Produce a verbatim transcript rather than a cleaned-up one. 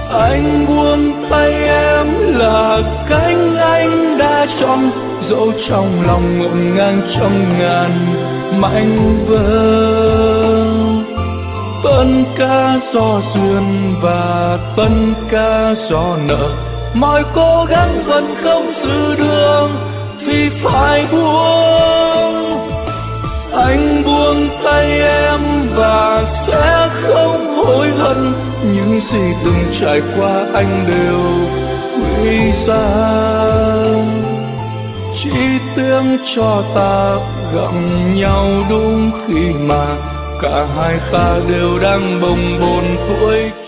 Anh buông tay em là cánh anh đã chọn, dẫu trong lòng ngổn ngang trong ngàn mảnh vỡ. Tân ca do duyên và tân ca do nợ, mọi cố gắng vẫn không giữ được thì phải buông. Anh buông tay em và sẽ không hối hận, những gì từng trải qua anh đều quý giá. Chỉ tiếng cho ta gặp nhau đúng khi mà cả hai ta đều đang bồng bồn tuổi